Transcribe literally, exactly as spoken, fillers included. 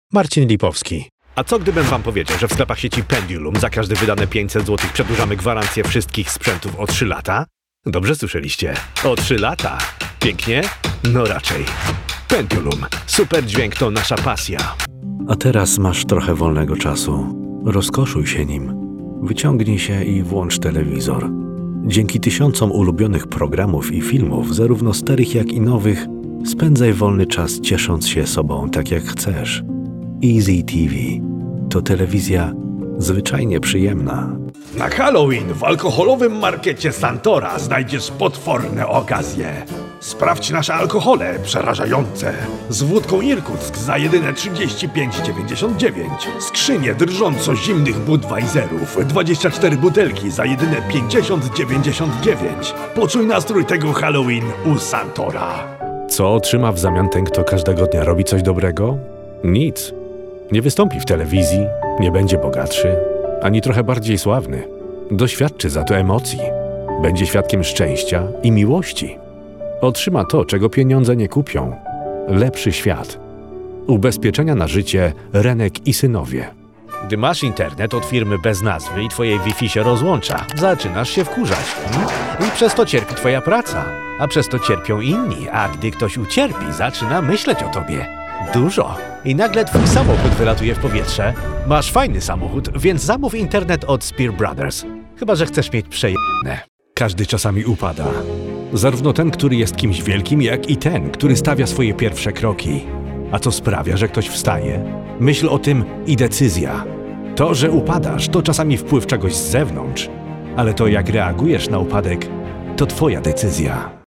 Marcin Lipowski. A co gdybym wam powiedział, że w sklepach sieci Pendulum za każde wydane pięćset złotych przedłużamy gwarancję wszystkich sprzętów o trzy lata? Dobrze słyszeliście. O trzy lata. Pięknie? No raczej. Pendulum. Super dźwięk to nasza pasja. A teraz masz trochę wolnego czasu. Rozkoszuj się nim. Wyciągnij się i włącz telewizor. Dzięki tysiącom ulubionych programów i filmów, zarówno starych jak i nowych, spędzaj wolny czas ciesząc się sobą tak jak chcesz. Easy T V to telewizja zwyczajnie przyjemna. Na Halloween w alkoholowym markecie Santora znajdziesz potworne okazje. Sprawdź nasze alkohole przerażające. Z wódką Irkuck za jedyne trzydzieści pięć dziewięćdziesiąt dziewięć. Skrzynie drżąco zimnych Budweiserów. dwadzieścia cztery butelki za jedyne pięćdziesiąt dziewięćdziesiąt dziewięć. Poczuj nastrój tego Halloween u Santora. Co otrzyma w zamian ten, kto każdego dnia robi coś dobrego? Nic. Nie wystąpi w telewizji, nie będzie bogatszy, ani trochę bardziej sławny. Doświadczy za to emocji. Będzie świadkiem szczęścia i miłości. Otrzyma to, czego pieniądze nie kupią. Lepszy świat. Ubezpieczenia na życie Renek i Synowie. Gdy masz internet od firmy bez nazwy i twoje Wi-Fi się rozłącza, zaczynasz się wkurzać. Hmm? I przez to cierpi twoja praca, a przez to cierpią inni, a gdy ktoś ucierpi, zaczyna myśleć o tobie. Dużo. I nagle twój samochód wylatuje w powietrze. Masz fajny samochód, więc zamów internet od Spear Brothers. Chyba że chcesz mieć przejebane. Każdy czasami upada. Zarówno ten, który jest kimś wielkim, jak i ten, który stawia swoje pierwsze kroki. A co sprawia, że ktoś wstaje? Myśl o tym i decyzja. To, że upadasz, to czasami wpływ czegoś z zewnątrz. Ale to, jak reagujesz na upadek, to twoja decyzja.